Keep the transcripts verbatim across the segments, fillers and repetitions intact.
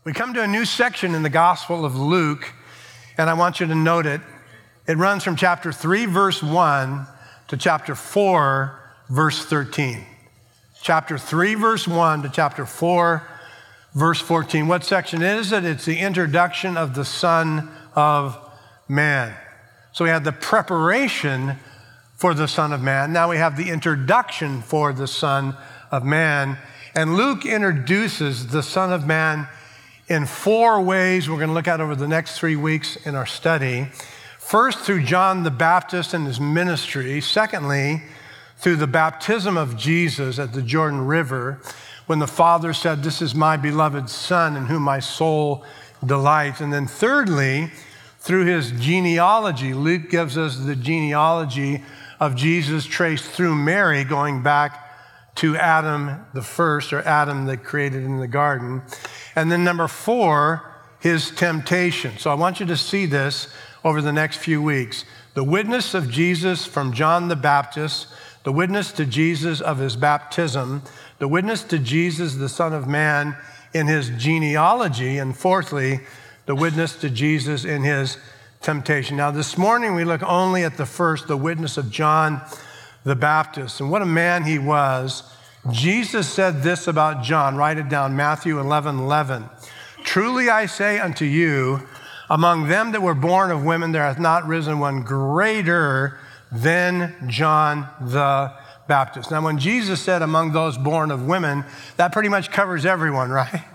We come to a new section in the Gospel of Luke, and I want you to note it. It runs from chapter three, verse one to chapter four, verse thirteen. Chapter three, verse one to chapter four, verse fourteen. What section is it? It's the introduction of the Son of Man. So we have the preparation for the Son of Man. Now we have the introduction for the Son of Man. And Luke introduces the Son of Man in four ways we're going to look at over the next three weeks in our study. First, through John the Baptist and his ministry. Secondly, through the baptism of Jesus at the Jordan River, when the Father said, "This is my beloved Son in whom my soul delights." And then thirdly, through his genealogy. Luke gives us the genealogy of Jesus traced through Mary, going back to Adam the first, or Adam that created in the garden. And then number four, his temptation. So I want you to see this over the next few weeks. The witness of Jesus from John the Baptist, the witness to Jesus of his baptism, the witness to Jesus, the Son of Man, in his genealogy, and fourthly, the witness to Jesus in his temptation. Now this morning we look only at the first, the witness of John the Baptist, and what a man he was. Jesus said this about John. Write it down, Matthew eleven eleven. "Truly I say unto you, among them that were born of women, there hath not risen one greater than John the Baptist." Now, when Jesus said among those born of women, that pretty much covers everyone, right?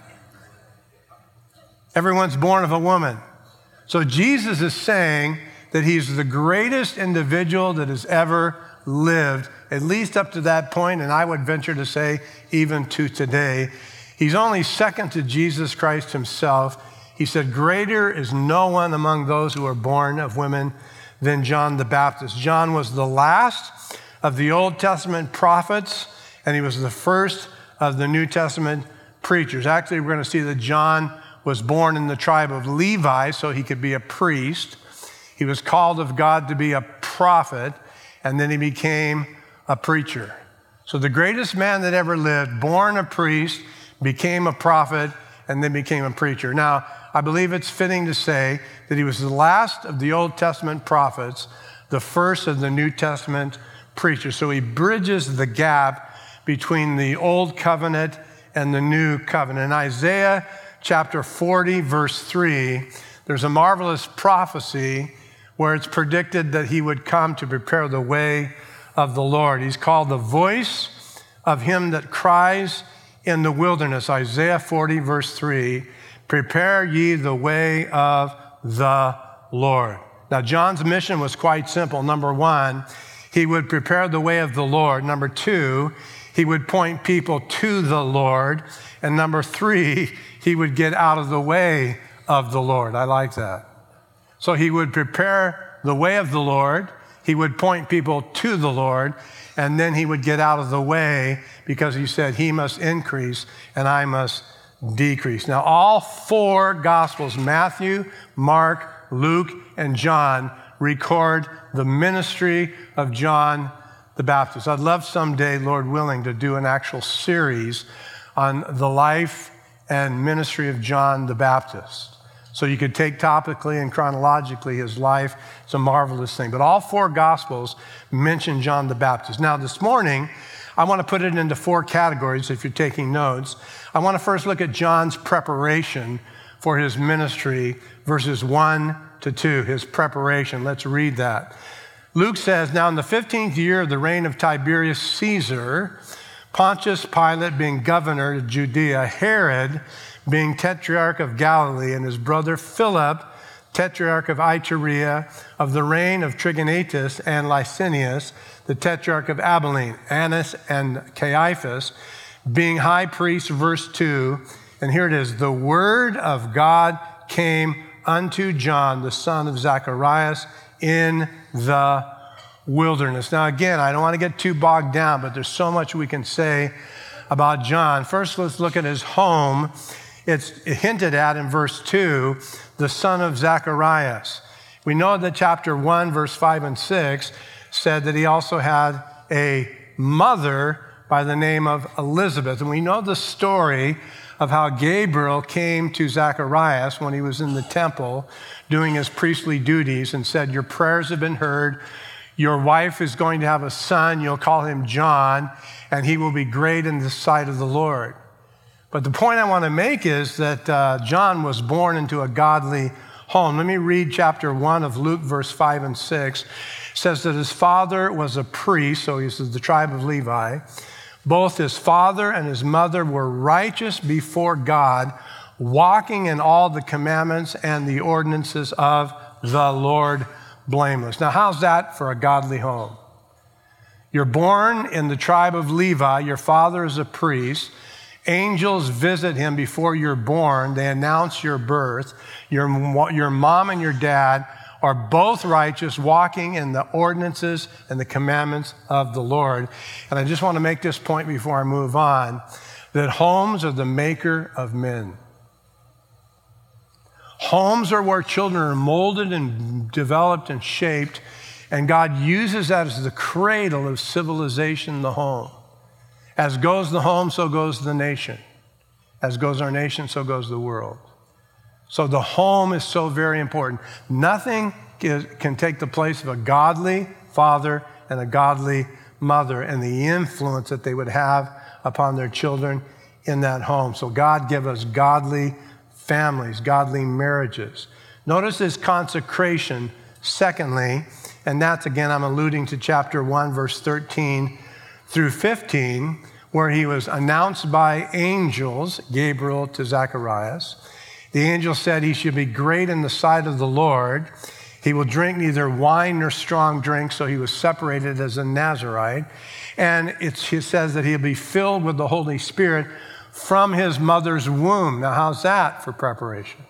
Everyone's born of a woman. So Jesus is saying that he's the greatest individual that has ever lived, at least up to that point, and I would venture to say even to today. He's only second to Jesus Christ himself. He said, "Greater is no one among those who are born of women than John the Baptist." John was the last of the Old Testament prophets, and he was the first of the New Testament preachers. Actually, we're going to see that John was born in the tribe of Levi, so he could be a priest. He was called of God to be a prophet, and then he became a preacher. So the greatest man that ever lived, born a priest, became a prophet, and then became a preacher. Now, I believe it's fitting to say that he was the last of the Old Testament prophets, the first of the New Testament preachers. So he bridges the gap between the Old Covenant and the New Covenant. In Isaiah chapter forty, verse three, there's a marvelous prophecy where it's predicted that he would come to prepare the way of the Lord. He's called the voice of him that cries in the wilderness. Isaiah forty, verse three, "Prepare ye the way of the Lord." Now, John's mission was quite simple. Number one, he would prepare the way of the Lord. Number two, he would point people to the Lord. And number three, he would get out of the way of the Lord. I like that. So he would prepare the way of the Lord, he would point people to the Lord, and then he would get out of the way because he said he must increase and I must decrease. Now, all four Gospels, Matthew, Mark, Luke, and John, record the ministry of John the Baptist. I'd love someday, Lord willing, to do an actual series on the life and ministry of John the Baptist. So you could take topically and chronologically his life. It's a marvelous thing. But all four Gospels mention John the Baptist. Now, this morning, I want to put it into four categories if you're taking notes. I want to first look at John's preparation for his ministry, verses one to two, his preparation. Let's read that. Luke says, "Now in the fifteenth year of the reign of Tiberius Caesar, Pontius Pilate being governor of Judea, Herod being tetrarch of Galilee, and his brother Philip, tetrarch of Iturea, of the reign of Trigonitis and Lysanias, the tetrarch of Abilene, Annas and Caiaphas, being high priests," verse two, and here it is, "the word of God came unto John, the son of Zacharias, in the wilderness." Now again, I don't want to get too bogged down, but there's so much we can say about John. First, let's look at his home. It's hinted at in verse two, the son of Zacharias. We know that chapter one, verse five and six said that he also had a mother by the name of Elizabeth. And we know the story of how Gabriel came to Zacharias when he was in the temple doing his priestly duties and said, your prayers have been heard. Your wife is going to have a son. You'll call him John, and he will be great in the sight of the Lord. But the point I want to make is that uh, John was born into a godly home. Let me read chapter one of Luke, verse five and six. It says that his father was a priest, so he's of the tribe of Levi. Both his father and his mother were righteous before God, walking in all the commandments and the ordinances of the Lord blameless. Now, how's that for a godly home? You're born in the tribe of Levi. Your father is a priest. Angels visit him before you're born. They announce your birth. Your, your mom and your dad are both righteous, walking in the ordinances and the commandments of the Lord. And I just want to make this point before I move on, that homes are the maker of men. Homes are where children are molded and developed and shaped, and God uses that as the cradle of civilization, the home. As goes the home, so goes the nation. As goes our nation, so goes the world. So the home is so very important. Nothing can take the place of a godly father and a godly mother and the influence that they would have upon their children in that home. So God give us godly families, godly marriages. Notice his consecration, secondly, and that's again, I'm alluding to chapter one, verse thirteen through fifteen, where he was announced by angels, Gabriel to Zacharias. The angel said he should be great in the sight of the Lord. He will drink neither wine nor strong drink, so he was separated as a Nazirite. And it's, it says that he'll be filled with the Holy Spirit from his mother's womb. Now, how's that for preparation?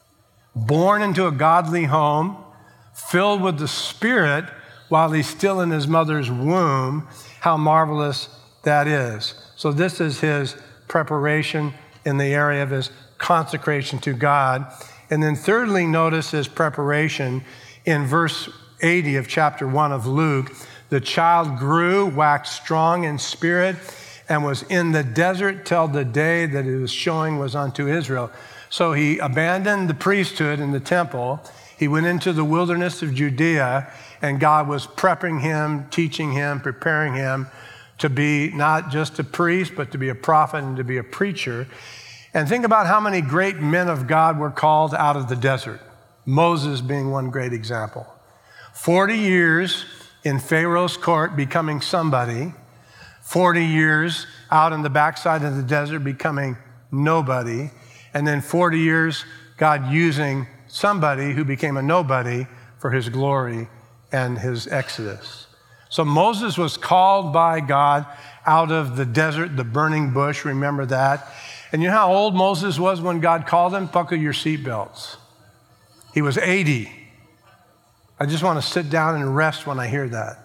Born into a godly home, filled with the Spirit while he's still in his mother's womb. How marvelous that is. So this is his preparation in the area of his consecration to God. And then thirdly, notice his preparation in verse eighty of chapter one of Luke. The child grew, waxed strong in spirit, and was in the desert till the day that his showing was unto Israel. So he abandoned the priesthood in the temple. He went into the wilderness of Judea, and God was prepping him, teaching him, preparing him to be not just a priest, but to be a prophet and to be a preacher. And think about how many great men of God were called out of the desert. Moses being one great example. forty years in Pharaoh's court becoming somebody. forty years out in the backside of the desert becoming nobody. And then forty years, God using somebody who became a nobody for his glory and his exodus. So Moses was called by God out of the desert, the burning bush, remember that. And you know how old Moses was when God called him? Buckle your seatbelts. He was eighty. I just want to sit down and rest when I hear that.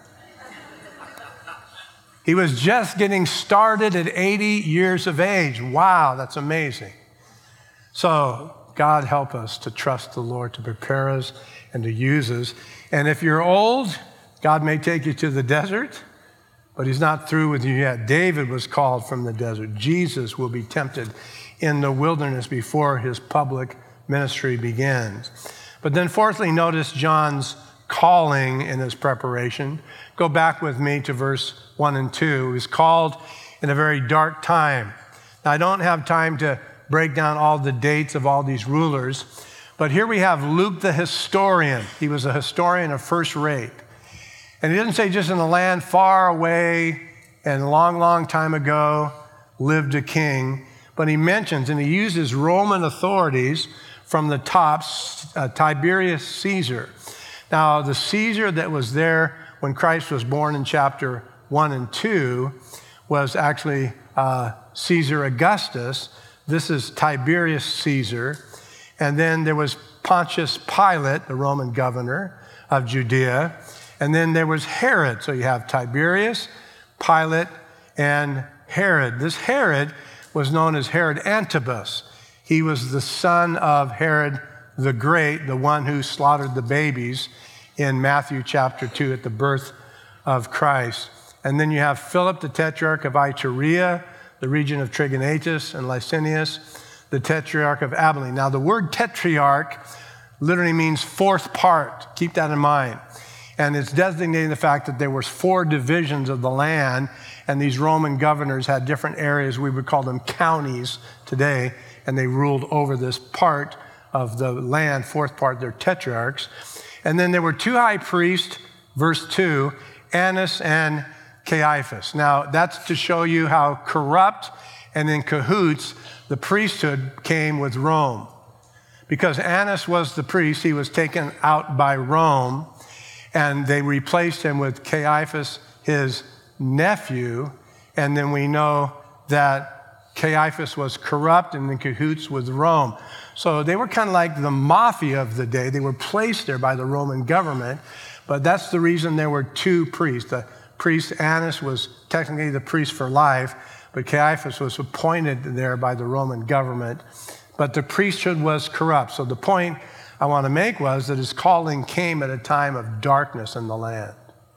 He was just getting started at eighty years of age. Wow, that's amazing. So God help us to trust the Lord, to prepare us and to use us. And if you're old, God may take you to the desert, but he's not through with you yet. David was called from the desert. Jesus will be tempted in the wilderness before his public ministry begins. But then fourthly, notice John's calling in his preparation. Go back with me to verse one and two. He was called in a very dark time. Now, I don't have time to break down all the dates of all these rulers, but here we have Luke the historian. He was a historian of first rate. And he doesn't say just in a land far away and a long, long time ago lived a king, but he mentions, and he uses Roman authorities from the top, uh, Tiberius Caesar. Now, the Caesar that was there when Christ was born in chapter one and two was actually uh, Caesar Augustus. This is Tiberius Caesar. And then there was Pontius Pilate, the Roman governor of Judea. And then there was Herod. So you have Tiberius, Pilate, and Herod. This Herod was known as Herod Antipas. He was the son of Herod the Great, the one who slaughtered the babies in Matthew chapter two at the birth of Christ. And then you have Philip, the tetrarch of Iturea, the region of Trachonitis, and Lysanias, the tetrarch of Abilene. Now, the word tetrarch literally means fourth part. Keep that in mind. And it's designating the fact that there was four divisions of the land, and these Roman governors had different areas. We would call them counties today, and they ruled over this part of the land, fourth part, they're tetrarchs. And then there were two high priests, verse two, Annas and Caiaphas. Now, that's to show you how corrupt and in cahoots the priesthood came with Rome. Because Annas was the priest, he was taken out by Rome, and they replaced him with Caiaphas, his nephew, and then we know that Caiaphas was corrupt and in cahoots with Rome. So they were kind of like the mafia of the day. They were placed there by the Roman government, but that's the reason there were two priests. The priest Annas was technically the priest for life, but Caiaphas was appointed there by the Roman government. But the priesthood was corrupt. So the point I want to make was that his calling came at a time of darkness in the land.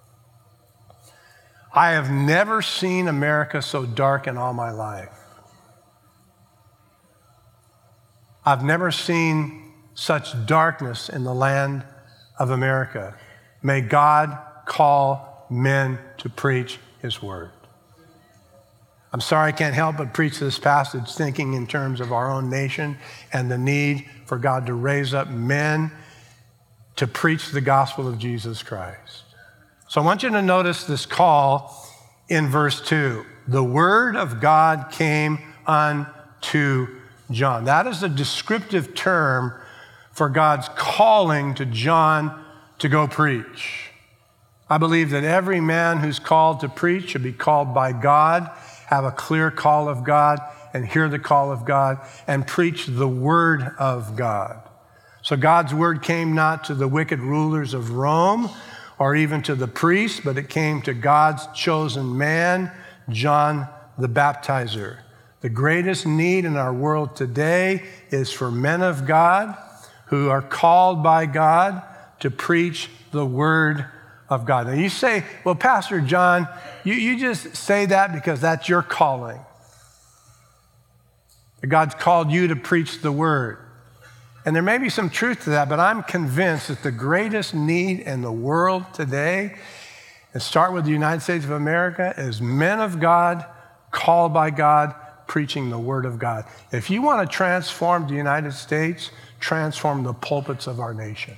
I have never seen America so dark in all my life. I've never seen such darkness in the land of America. May God call men to preach his word. I'm sorry I can't help but preach this passage thinking in terms of our own nation and the need for God to raise up men to preach the gospel of Jesus Christ. So I want you to notice this call in verse two. The word of God came unto John. That is a descriptive term for God's calling to John to go preach. I believe that every man who's called to preach should be called by God, have a clear call of God, and hear the call of God, and preach the word of God. So God's word came not to the wicked rulers of Rome or even to the priests, but it came to God's chosen man, John the Baptizer. The greatest need in our world today is for men of God who are called by God to preach the word of God. Now you say, well, Pastor John, you, you just say that because that's your calling. God's called you to preach the word. And there may be some truth to that, but I'm convinced that the greatest need in the world today, and start with the United States of America, is men of God, called by God, preaching the word of God. If you want to transform the United States, transform the pulpits of our nation.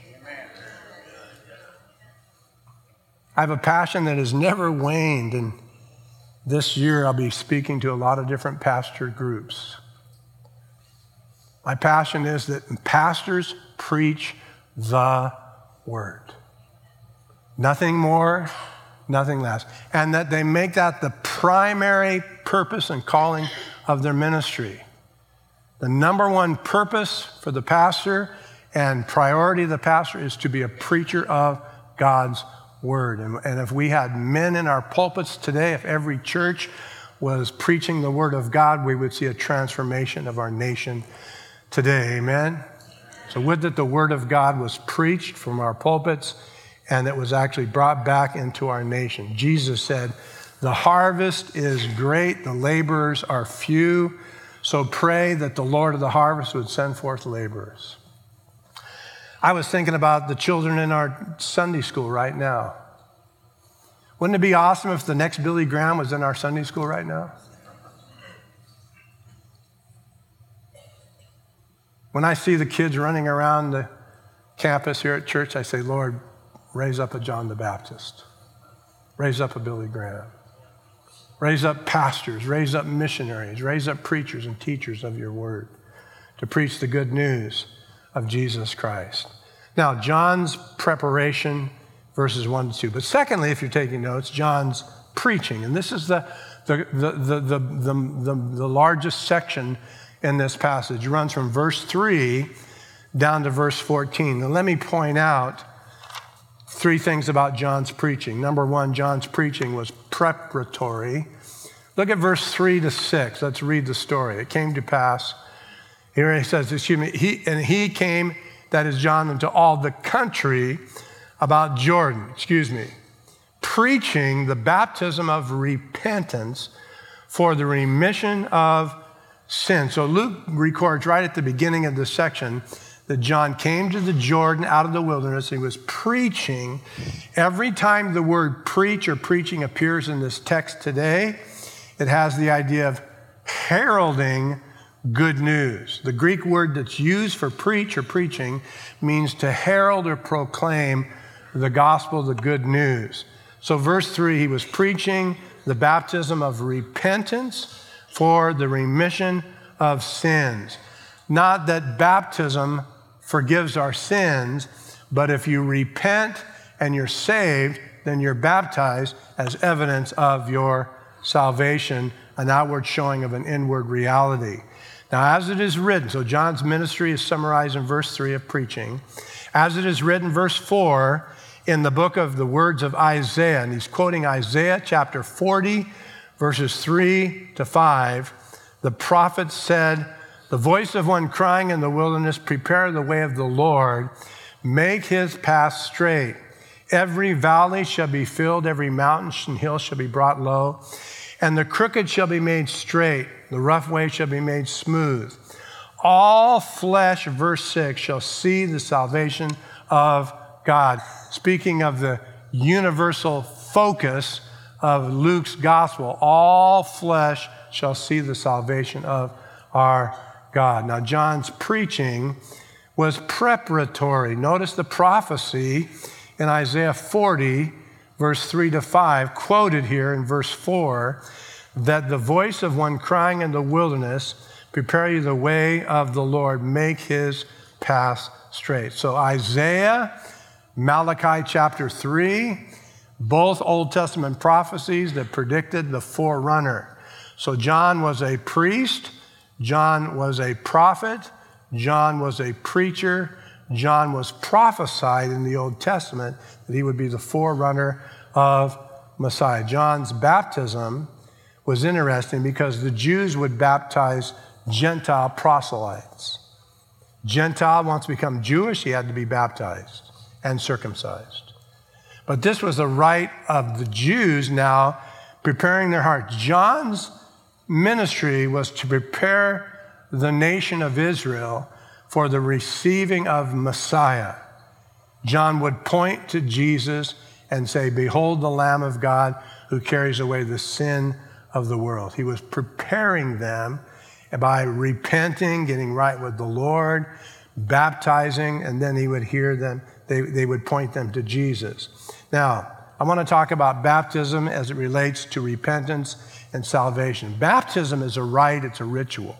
I have a passion that has never waned, and this year I'll be speaking to a lot of different pastor groups. My passion is that pastors preach the word. Nothing more, nothing less. And that they make that the primary purpose and calling of their ministry. The number one purpose for the pastor and priority of the pastor is to be a preacher of God's word. And, and if we had men in our pulpits today, if every church was preaching the word of God, we would see a transformation of our nation today. Amen? So would that the word of God was preached from our pulpits and it was actually brought back into our nation. Jesus said, the harvest is great, the laborers are few, so pray that the Lord of the harvest would send forth laborers. I was thinking about the children in our Sunday school right now. Wouldn't it be awesome if the next Billy Graham was in our Sunday school right now? When I see the kids running around the campus here at church, I say, Lord, raise up a John the Baptist. Raise up a Billy Graham. Raise up pastors, raise up missionaries, raise up preachers and teachers of your word to preach the good news of Jesus Christ. Now, John's preparation, verses one to two. But secondly, if you're taking notes, John's preaching. And this is the, the, the, the, the, the, the, the largest section in this passage. It runs from verse three down to verse fourteen. Now, let me point out three things about John's preaching. Number one, John's preaching was preparatory. Look at verse three to six. Let's read the story. It came to pass, here he says, excuse me, he, and he came, that is John, into all the country about Jordan, excuse me, preaching the baptism of repentance for the remission of sin. So Luke records right at the beginning of this section that John came to the Jordan out of the wilderness. He was preaching. Every time the word preach or preaching appears in this text today, it has the idea of heralding good news. The Greek word that's used for preach or preaching means to herald or proclaim the gospel, the good news. So verse three, he was preaching the baptism of repentance for the remission of sins. Not that baptism forgives our sins, but if you repent and you're saved, then you're baptized as evidence of your salvation, an outward showing of an inward reality. Now, as it is written, so John's ministry is summarized in verse three of preaching. As it is written, verse four, in the book of the words of Isaiah, and he's quoting Isaiah chapter forty, verses three to five, the prophet said, "The voice of one crying in the wilderness, prepare the way of the Lord, make his path straight. Every valley shall be filled, every mountain and hill shall be brought low, and the crooked shall be made straight, the rough way shall be made smooth. All flesh," verse six, "shall see the salvation of God." Speaking of the universal focus of Luke's gospel, all flesh shall see the salvation of our God. Now, John's preaching was preparatory. Notice the prophecy in Isaiah forty, verse three to five, quoted here in verse four, that the voice of one crying in the wilderness, prepare you the way of the Lord, make his path straight. So Isaiah, Malachi chapter three, both Old Testament prophecies that predicted the forerunner. So John was a priest, John was a prophet, John was a preacher, John was prophesied in the Old Testament that he would be the forerunner of Messiah. John's baptism was interesting because the Jews would baptize Gentile proselytes. Gentile wants to become Jewish, he had to be baptized and circumcised. But this was the rite of the Jews now preparing their hearts. John's ministry was to prepare the nation of Israel for the receiving of Messiah. John would point to Jesus and say, "Behold the Lamb of God who carries away the sin of the world." He was preparing them by repenting, getting right with the Lord, baptizing, and then he would hear them, they, they would point them to Jesus. Now, I want to talk about baptism as it relates to repentance and salvation. Baptism is a rite, it's a ritual.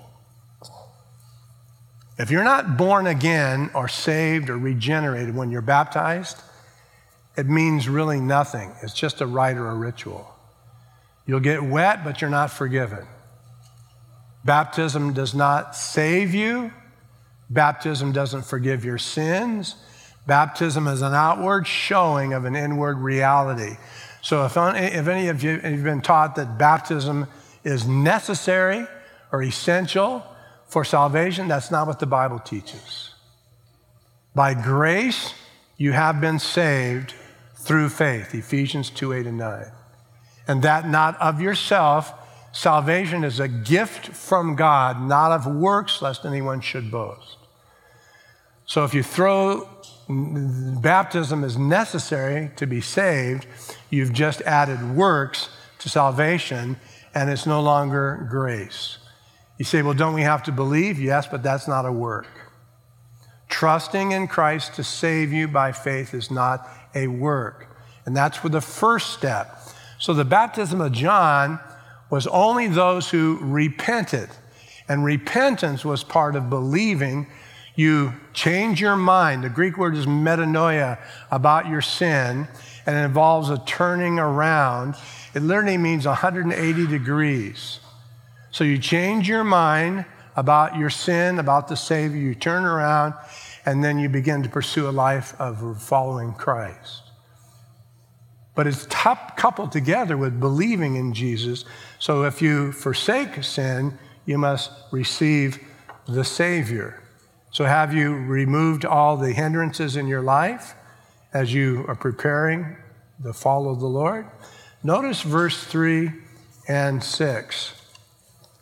If you're not born again or saved or regenerated when you're baptized, it means really nothing. It's just a rite or a ritual. You'll get wet, but you're not forgiven. Baptism does not save you. Baptism doesn't forgive your sins. Baptism is an outward showing of an inward reality. So if, if any of you have been taught that baptism is necessary or essential for salvation, that's not what the Bible teaches. By grace, you have been saved through faith, Ephesians two, eight, and nine. And that not of yourself. Salvation is a gift from God, not of works, lest anyone should boast. So if you throw baptism is necessary to be saved, you've just added works to salvation, and it's no longer grace. You say, well, don't we have to believe? Yes, but that's not a work. Trusting in Christ to save you by faith is not a work. And that's for the first step. So the baptism of John was only those who repented. And repentance was part of believing. You change your mind. The Greek word is metanoia, about your sin, and it involves a turning around. It literally means one hundred eighty degrees. So you change your mind about your sin, about the Savior, you turn around, and then you begin to pursue a life of following Christ. But it's top, coupled together with believing in Jesus. So if you forsake sin, you must receive the Savior. So have you removed all the hindrances in your life as you are preparing to follow the Lord? Notice verse three and six.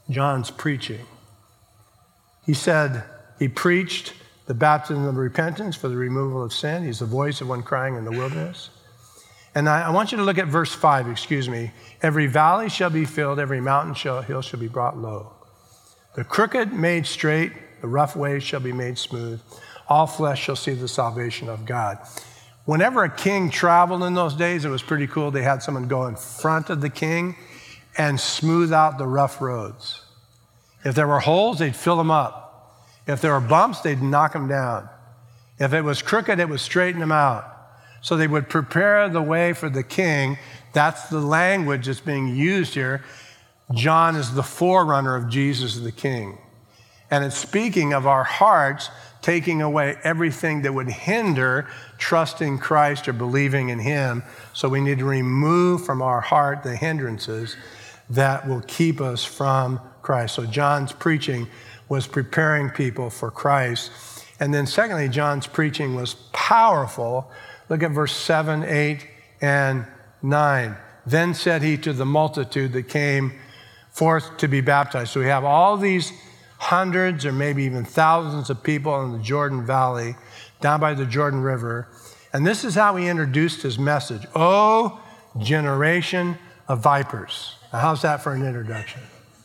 John's preaching. He said he preached the baptism of repentance for the removal of sin. He's the voice of one crying in the wilderness. And I, I want you to look at verse five, excuse me. Every valley shall be filled, every mountain shall, hill shall be brought low. The crooked made straight, the rough ways shall be made smooth. All flesh shall see the salvation of God. Whenever a king traveled in those days, it was pretty cool. They had someone go in front of the king and smooth out the rough roads. If there were holes, they'd fill them up. If there were bumps, they'd knock them down. If it was crooked, it would straighten them out. So they would prepare the way for the king. That's the language that's being used here. John is the forerunner of Jesus the King. And it's speaking of our hearts taking away everything that would hinder trusting Christ or believing in him. So we need to remove from our heart the hindrances that will keep us from Christ. So John's preaching was preparing people for Christ. And then secondly, John's preaching was powerful. Look at verse seven, eight, and nine. Then said he to the multitude that came forth to be baptized. So we have all these hundreds or maybe even thousands of people in the Jordan Valley, down by the Jordan River. And this is how he introduced his message. O generation of vipers. Now, how's that for an introduction?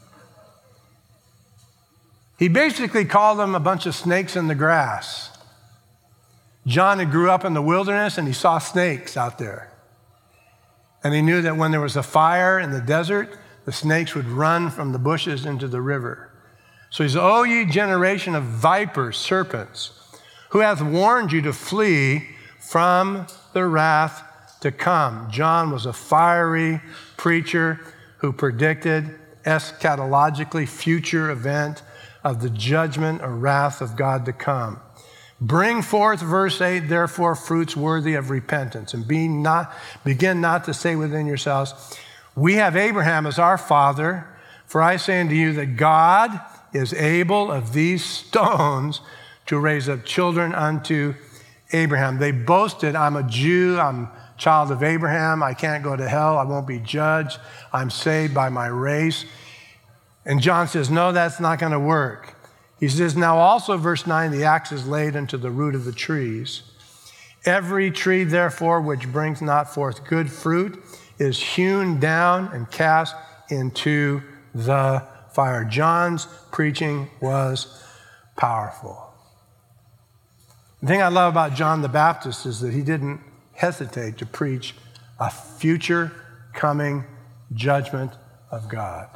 He basically called them a bunch of snakes in the grass. John had grew up in the wilderness and he saw snakes out there. And he knew that when there was a fire in the desert, the snakes would run from the bushes into the river. So he said, O ye generation of vipers, serpents, who hath warned you to flee from the wrath to come. John was a fiery preacher who predicted eschatologically future event of the judgment or wrath of God to come. Bring forth, verse eight, therefore fruits worthy of repentance, and be not, begin not to say within yourselves, we have Abraham as our father, for I say unto you that God is able of these stones to raise up children unto Abraham. They boasted, I'm a Jew, I'm a child of Abraham, I can't go to hell, I won't be judged, I'm saved by my race. And John says, no, that's not going to work. He says, now also, verse nine, the axe is laid unto the root of the trees. Every tree, therefore, which brings not forth good fruit is hewn down and cast into the fire. John's preaching was powerful. The thing I love about John the Baptist is that he didn't hesitate to preach a future coming judgment of God.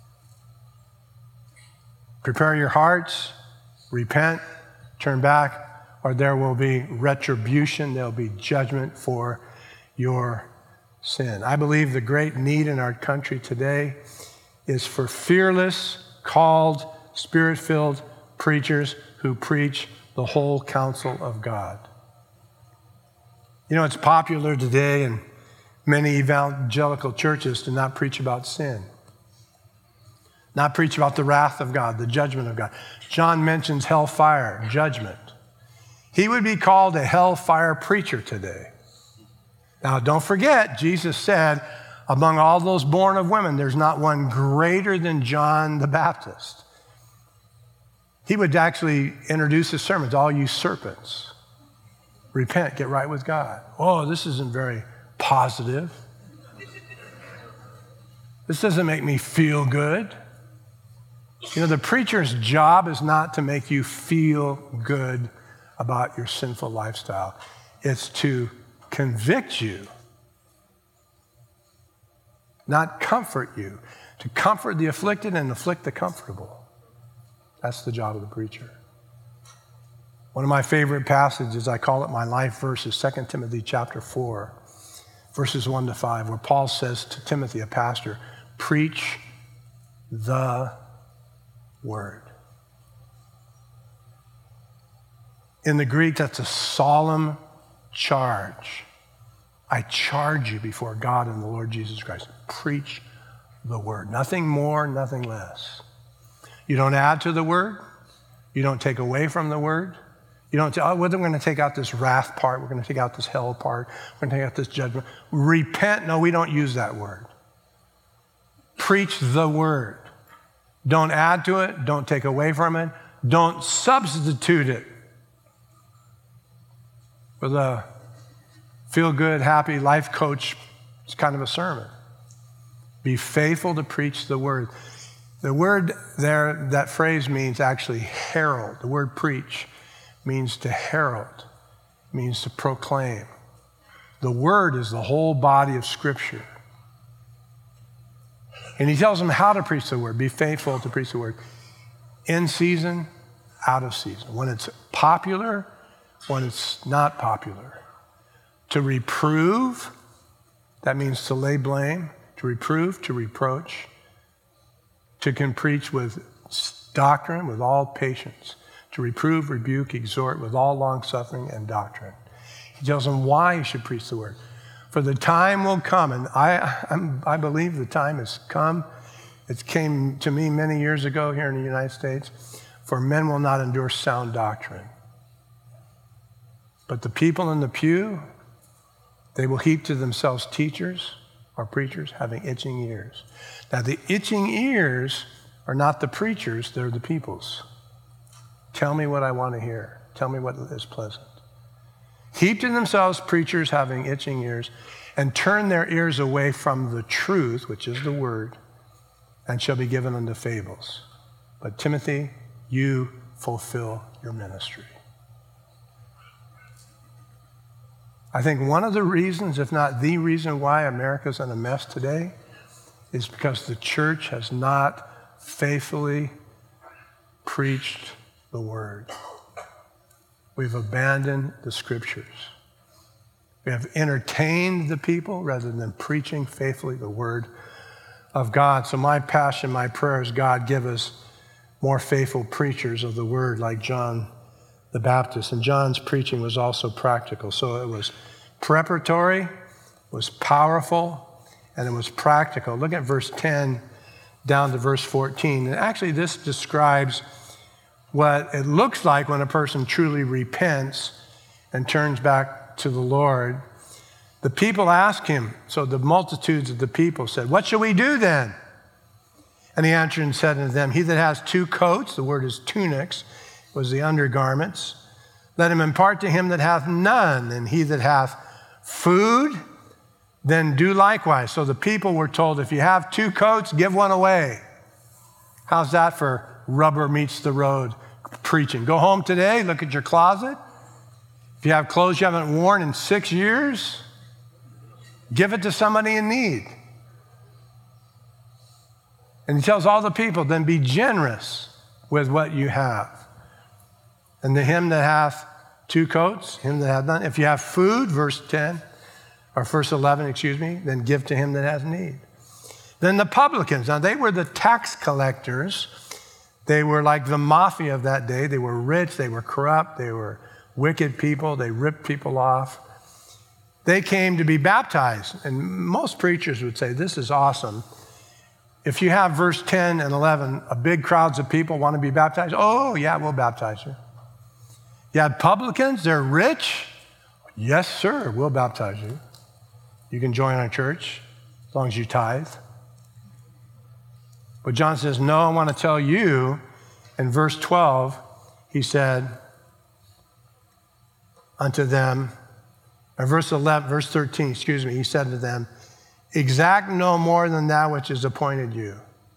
Prepare your hearts, repent, turn back, or there will be retribution, there will be judgment for your sin. I believe the great need in our country today is for fearless, called, spirit-filled preachers who preach the whole counsel of God. You know, it's popular today in many evangelical churches to not preach about sin. Not preach about the wrath of God, the judgment of God. John mentions hellfire, judgment. He would be called a hellfire preacher today. Now, don't forget, Jesus said, among all those born of women, there's not one greater than John the Baptist. He would actually introduce his sermons, all you serpents, repent, get right with God. Oh, this isn't very positive. This doesn't make me feel good. You know, the preacher's job is not to make you feel good about your sinful lifestyle. It's to convict you, not comfort you, to comfort the afflicted and afflict the comfortable. That's the job of the preacher. One of my favorite passages, I call it my life verse, is Second Timothy chapter four, verses one to five, where Paul says to Timothy, a pastor, preach the word. In the Greek, that's a solemn charge. I charge you before God and the Lord Jesus Christ. Preach the word. Nothing more, nothing less. You don't add to the word. You don't take away from the word. You don't say, oh, we're going to take out this wrath part. We're going to take out this hell part. We're going to take out this judgment. Repent. No, we don't use that word. Preach the word. Don't add to it. Don't take away from it. Don't substitute it with a feel-good, happy life coach. It's kind of a sermon. Be faithful to preach the word. The word there, that phrase means actually herald. The word preach means to herald, means to proclaim. The word is the whole body of Scripture. And he tells them how to preach the word. Be faithful to preach the word. In season, out of season. When it's popular, when it's not popular. To reprove, that means to lay blame. To reprove, to reproach. To can preach with doctrine, with all patience. To reprove, rebuke, exhort with all long-suffering and doctrine. He tells them why you should preach the word. For the time will come, and I, I'm, I believe the time has come. It came to me many years ago here in the United States, for men will not endure sound doctrine. But the people in the pew, they will heap to themselves teachers or preachers having itching ears. Now, the itching ears are not the preachers, they're the people's. Tell me what I want to hear. Tell me what is pleasant. Heap to themselves preachers having itching ears, and turn their ears away from the truth, which is the word, and shall be given unto fables. But Timothy, you fulfill your ministry. I think one of the reasons, if not the reason why America's in a mess today, is because the church has not faithfully preached the word. We've abandoned the scriptures. We have entertained the people rather than preaching faithfully the word of God. So my passion, my prayer is God give us more faithful preachers of the word like John the Baptist. And John's preaching was also practical. So it was preparatory, it was powerful, and it was practical. Look at verse ten down to verse fourteen. And actually this describes what it looks like when a person truly repents and turns back to the Lord. The people ask him, so the multitudes of the people said, what shall we do then? And he answered and said unto them, he that has two coats, the word is tunics, was the undergarments, let him impart to him that hath none, and he that hath food, then do likewise. So the people were told, if you have two coats, give one away. How's that for rubber meets the road preaching? Go home today, look at your closet. If you have clothes you haven't worn in six years, give it to somebody in need. And he tells all the people, then be generous with what you have. And to him that hath two coats, him that hath none. If you have food, verse ten, or verse eleven, excuse me, then give to him that has need. Then the publicans, now they were the tax collectors. They were like the mafia of that day. They were rich, they were corrupt, they were wicked people, they ripped people off. They came to be baptized. And most preachers would say, this is awesome. If you have verse ten and eleven, a big crowds of people want to be baptized, oh yeah, we'll baptize you. You had publicans, they're rich. Yes, sir, we'll baptize you. You can join our church as long as you tithe. But John says, no, I want to tell you, in verse twelve, he said unto them, or verse eleven, verse thirteen, excuse me, he said to them, exact no more than that which is appointed you.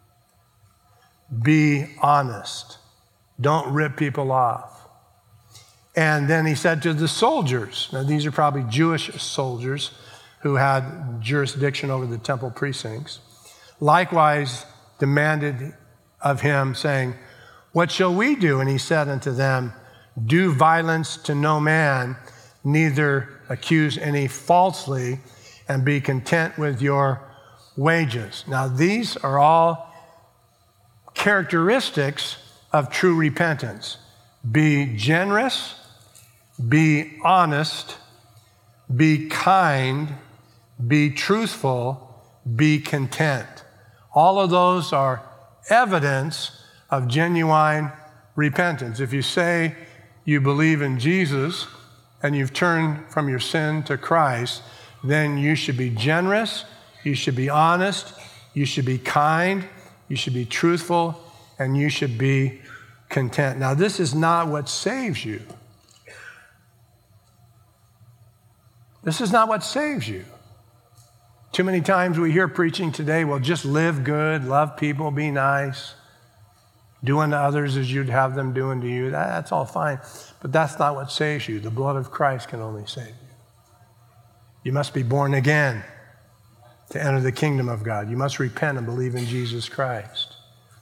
Be honest. Don't rip people off. And then he said to the soldiers, now these are probably Jewish soldiers who had jurisdiction over the temple precincts, likewise demanded of him, saying, what shall we do? And he said unto them, do violence to no man, neither accuse any falsely, and be content with your wages. Now these are all characteristics of true repentance. Be generous, be honest, be kind, be truthful, be content. All of those are evidence of genuine repentance. If you say you believe in Jesus and you've turned from your sin to Christ, then you should be generous, you should be honest, you should be kind, you should be truthful, and you should be content. Now, this is not what saves you. This is not what saves you. Too many times we hear preaching today, well, just live good, love people, be nice, do unto others as you'd have them do unto you. That, that's all fine, but that's not what saves you. The blood of Christ can only save you. You must be born again to enter the kingdom of God. You must repent and believe in Jesus Christ.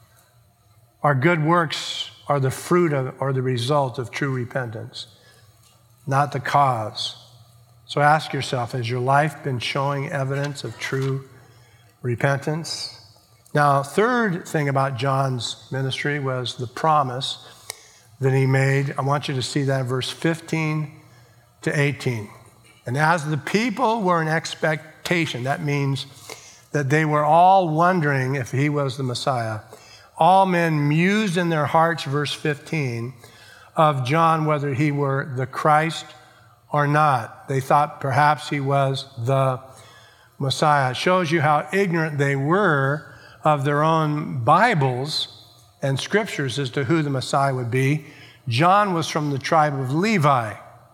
Our good works are the fruit of, or the result of true repentance, not the cause. So ask yourself, has your life been showing evidence of true repentance? Now, third thing about John's ministry was the promise that he made. I want you to see that in verse fifteen to eighteen. And as the people were in expectation, that means that they were all wondering if he was the Messiah. All men mused in their hearts, verse fifteen, of John whether he were the Christ or not. They thought perhaps he was the Messiah. It shows you how ignorant they were of their own Bibles and scriptures as to who the Messiah would be. John was from the tribe of Levi.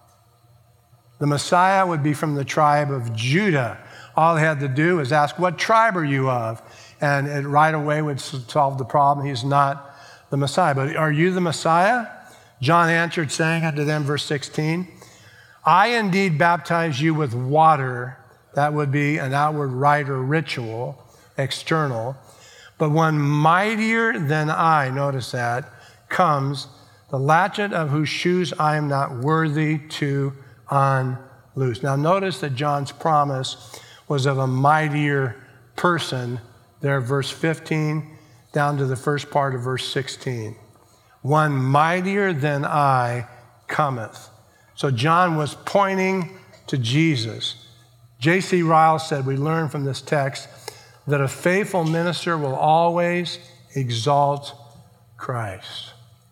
The Messiah would be from the tribe of Judah. All he had to do was ask, what tribe are you of? And it right away would solve the problem. He's not the Messiah. But are you the Messiah? John answered, saying unto them, verse sixteen, I indeed baptize you with water. That would be an outward rite or ritual, external. But one mightier than I, notice that, comes, the latchet of whose shoes I am not worthy to unloose. Now notice that John's promise was of a mightier person there, verse fifteen, down to the first part of verse sixteen. One mightier than I cometh. So John was pointing to Jesus. J C Ryle said, we learn from this text that a faithful minister will always exalt Christ.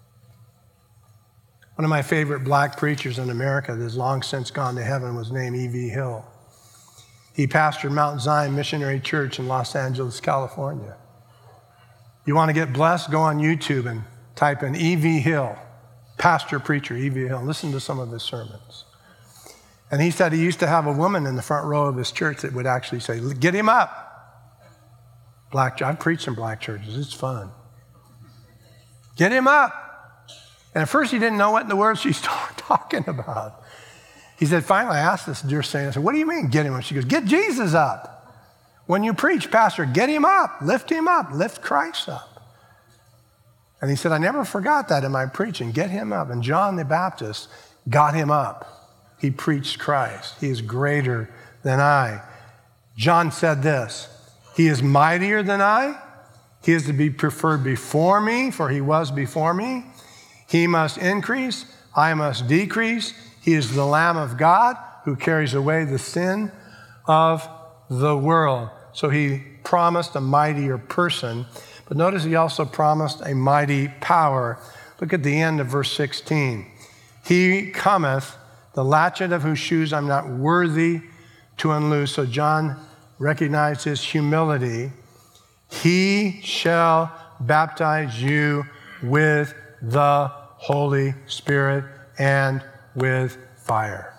One of my favorite black preachers in America that has long since gone to heaven was named E V Hill. He pastored Mount Zion Missionary Church in Los Angeles, California. You want to get blessed? Go on YouTube and type in E V Hill, pastor, preacher, E V Hill. Listen to some of his sermons. And he said he used to have a woman in the front row of his church that would actually say, get him up. Black, I've preached in black churches. It's fun. Get him up. And at first he didn't know what in the world she's talking about. He said, finally, I asked this dear saint, I said, what do you mean get him up? She goes, get Jesus up. When you preach, pastor, get him up, lift him up, lift Christ up. And he said, I never forgot that in my preaching, get him up. And John the Baptist got him up. He preached Christ. He is greater than I. John said this, he is mightier than I. He is to be preferred before me, for he was before me. He must increase, I must decrease. He is the Lamb of God who carries away the sin of the world. So he promised a mightier person, but notice he also promised a mighty power. Look at the end of verse sixteen. He cometh, the latchet of whose shoes I'm not worthy to unloose. So John recognized his humility. He shall baptize you with the Holy Spirit and with fire.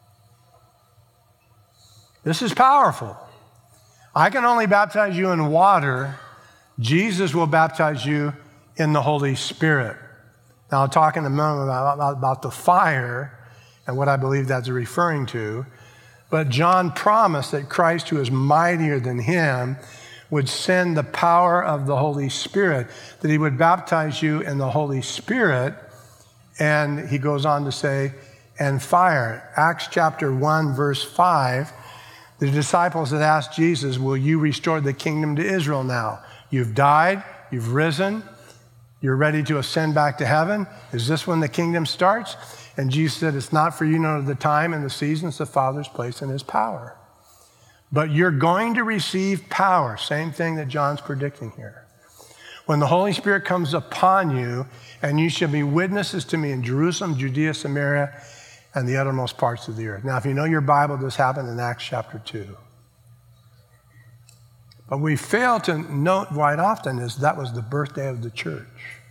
This is powerful. I can only baptize you in water. Jesus will baptize you in the Holy Spirit. Now, I'll talk in a moment about, about, about the fire and what I believe that's referring to. But John promised that Christ, who is mightier than him, would send the power of the Holy Spirit, that he would baptize you in the Holy Spirit. And he goes on to say, and fire. Acts chapter one, verse five, the disciples had asked Jesus, will you restore the kingdom to Israel now? You've died, you've risen, you're ready to ascend back to heaven. Is this when the kingdom starts? And Jesus said, it's not for you to know the time and the seasons the Father's placed in his power. But you're going to receive power. Same thing that John's predicting here. When the Holy Spirit comes upon you, and you shall be witnesses to me in Jerusalem, Judea, Samaria, and the uttermost parts of the earth. Now, if you know your Bible, this happened in Acts chapter two. But we fail to note quite often is that was the birthday of the church.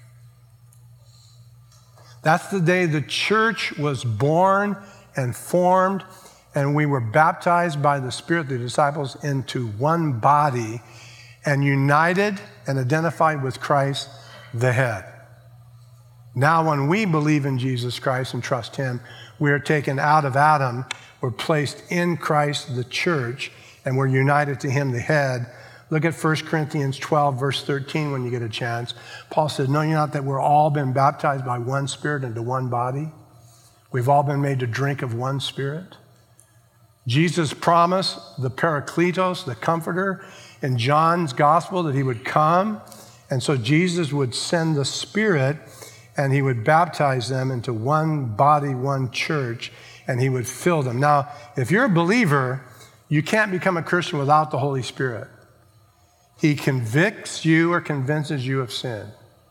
That's the day the church was born and formed, and we were baptized by the Spirit, the disciples, into one body and united and identified with Christ, the head. Now, when we believe in Jesus Christ and trust him, we are taken out of Adam, we're placed in Christ, the church, and we're united to him, the head. Look at First Corinthians twelve, verse thirteen, when you get a chance. Paul said, know you not that we're all been baptized by one Spirit into one body? We've all been made to drink of one Spirit. Jesus promised the Parakletos, the Comforter, in John's Gospel that he would come. And so Jesus would send the Spirit and he would baptize them into one body, one church, and he would fill them. Now, if you're a believer, you can't become a Christian without the Holy Spirit. He convicts you or convinces you of sin.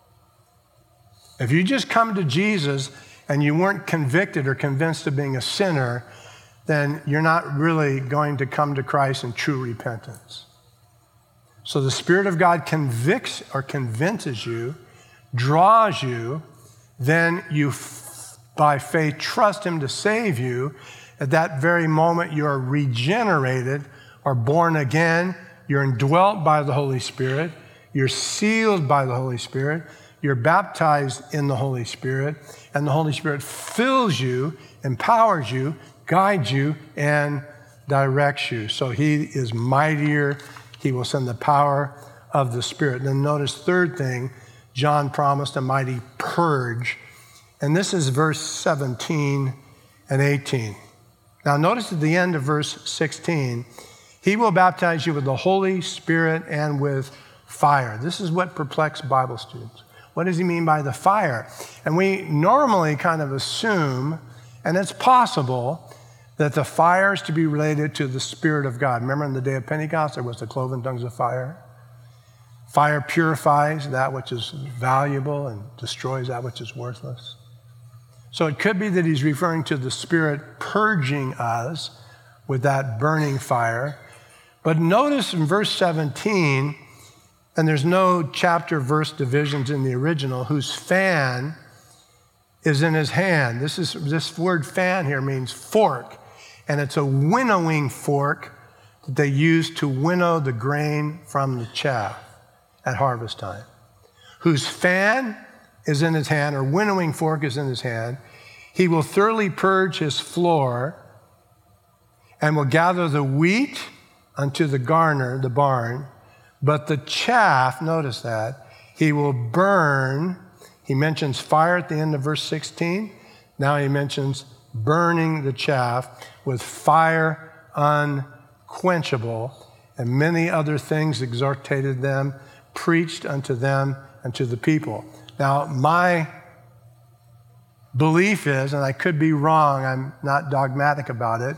If you just come to Jesus and you weren't convicted or convinced of being a sinner, then you're not really going to come to Christ in true repentance. So the Spirit of God convicts or convinces you, draws you, then you, by faith, trust him to save you. At that very moment, you're regenerated or born again. You're indwelt by the Holy Spirit. You're sealed by the Holy Spirit. You're baptized in the Holy Spirit. And the Holy Spirit fills you, empowers you, guides you, and directs you. So he is mightier. He will send the power of the Spirit. And then notice, third thing, John promised a mighty purge. And this is verse seventeen and eighteen. Now notice at the end of verse sixteen, he will baptize you with the Holy Spirit and with fire. This is what perplexes Bible students. What does he mean by the fire? And we normally kind of assume, and it's possible, that the fire is to be related to the Spirit of God. Remember on the day of Pentecost, there was the cloven tongues of fire? Fire purifies that which is valuable and destroys that which is worthless. So it could be that he's referring to the Spirit purging us with that burning fire. But notice in verse seventeen, and there's no chapter verse divisions in the original, whose fan is in his hand. This is this word fan here means fork, and it's a winnowing fork that they use to winnow the grain from the chaff at harvest time. Whose fan is in his hand, or winnowing fork is in his hand. He will thoroughly purge his floor and will gather the wheat unto the garner, the barn, but the chaff, notice that, he will burn. He mentions fire at the end of verse sixteen. Now he mentions burning the chaff with fire unquenchable, and many other things exhortated them, preached unto them and to the people. Now, my belief is, and I could be wrong, I'm not dogmatic about it,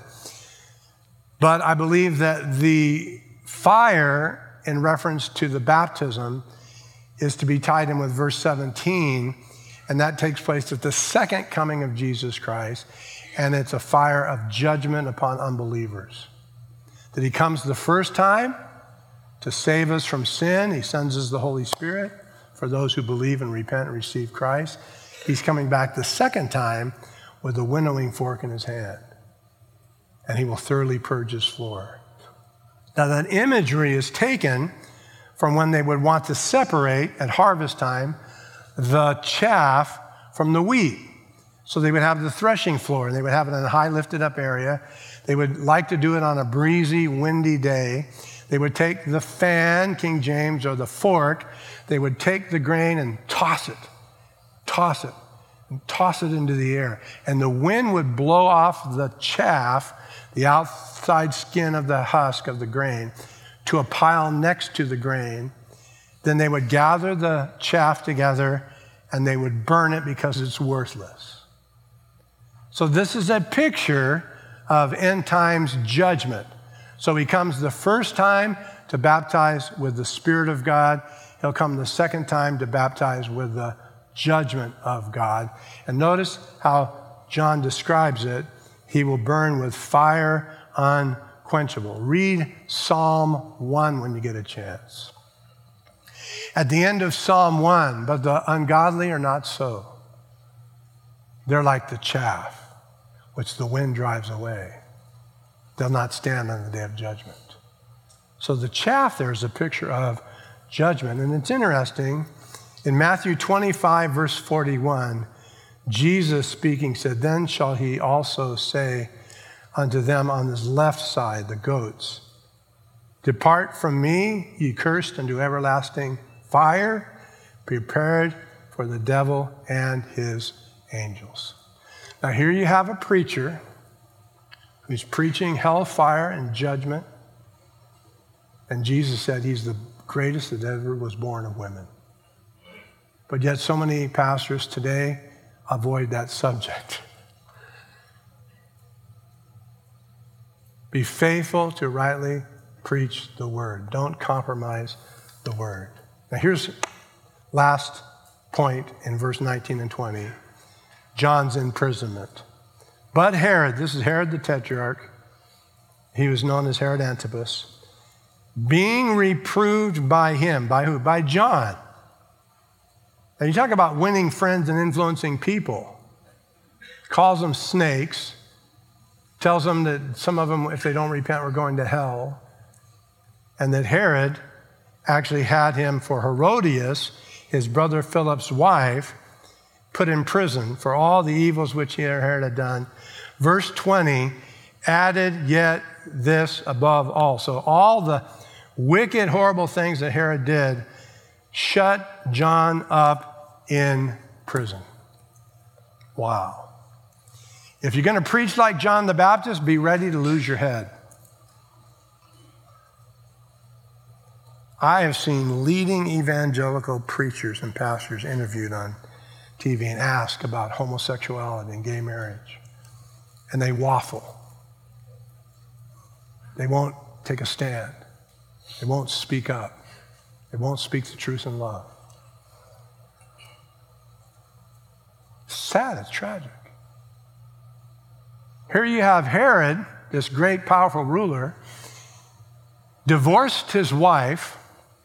but I believe that the fire in reference to the baptism is to be tied in with verse seventeen, and that takes place at the second coming of Jesus Christ, and it's a fire of judgment upon unbelievers. That he comes the first time to save us from sin. He sends us the Holy Spirit for those who believe and repent and receive Christ. He's coming back the second time with a winnowing fork in his hand, and he will thoroughly purge his floor. Now that imagery is taken from when they would want to separate at harvest time the chaff from the wheat. So they would have the threshing floor, and they would have it in a high lifted up area. They would like to do it on a breezy, windy day. They would take the fan, King James, or the fork. They would take the grain and toss it, toss it, and toss it into the air. And the wind would blow off the chaff, the outside skin of the husk of the grain, to a pile next to the grain. Then they would gather the chaff together and they would burn it because it's worthless. So this is a picture of end times judgment. So he comes the first time to baptize with the Spirit of God. He'll come the second time to baptize with the judgment of God. And notice how John describes it. He will burn with fire quenchable. Read Psalm one when you get a chance. At the end of Psalm one, but the ungodly are not so. They're like the chaff, which the wind drives away. They'll not stand on the day of judgment. So the chaff there is a picture of judgment. And it's interesting, in Matthew twenty-five, verse forty-one, Jesus speaking said, then shall he also say unto them on his left side, the goats, depart from me, ye cursed, into everlasting fire, prepared for the devil and his angels. Now here you have a preacher who's preaching hellfire and judgment. And Jesus said he's the greatest that ever was born of women. But yet so many pastors today avoid that subject. Be faithful to rightly preach the word. Don't compromise the word. Now here's last point in verse nineteen and twenty. John's imprisonment. But Herod, this is Herod the Tetrarch, he was known as Herod Antipas, being reproved by him. By who? By John. Now you talk about winning friends and influencing people. Calls them snakes. Tells them that some of them, if they don't repent, were going to hell. And that Herod actually had him for Herodias, his brother Philip's wife, put in prison for all the evils which Herod had done. Verse twenty, added yet this above all. So all the wicked, horrible things that Herod did shut John up in prison. Wow. If you're going to preach like John the Baptist, be ready to lose your head. I have seen leading evangelical preachers and pastors interviewed on T V and asked about homosexuality and gay marriage. And they waffle. They won't take a stand. They won't speak up. They won't speak the truth in love. It's sad, it's tragic. Here you have Herod, this great, powerful ruler, divorced his wife,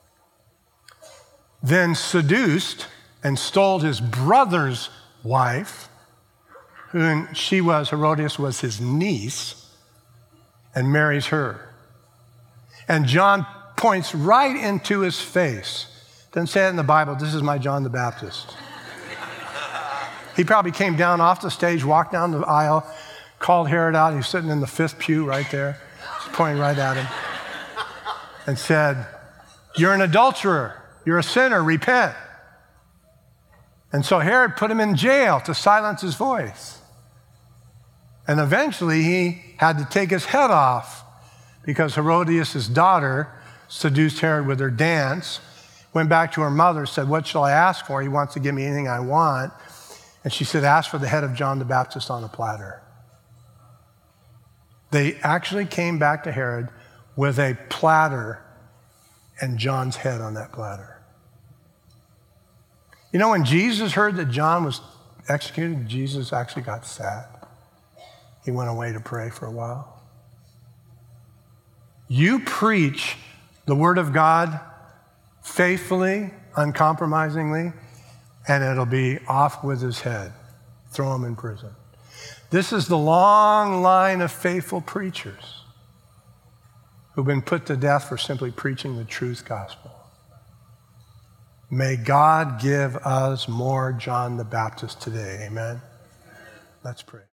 then seduced and stole his brother's wife, who she was, Herodias was his niece, and marries her. And John points right into his face. Doesn't say it in the Bible, this is my John the Baptist. He probably came down off the stage, walked down the aisle, called Herod out. He was sitting in the fifth pew right there, just pointing right at him, and said, you're an adulterer. You're a sinner. Repent. And so Herod put him in jail to silence his voice. And eventually he had to take his head off because Herodias' daughter seduced Herod with her dance, went back to her mother, said, what shall I ask for? He wants to give me anything I want. And she said, ask for the head of John the Baptist on a platter. They actually came back to Herod with a platter and John's head on that platter. You know, when Jesus heard that John was executed, Jesus actually got sad. He went away to pray for a while. You preach the word of God faithfully, uncompromisingly, and it'll be off with his head. Throw him in prison. This is the long line of faithful preachers who've been put to death for simply preaching the truth gospel. May God give us more John the Baptist today. Amen. Let's pray.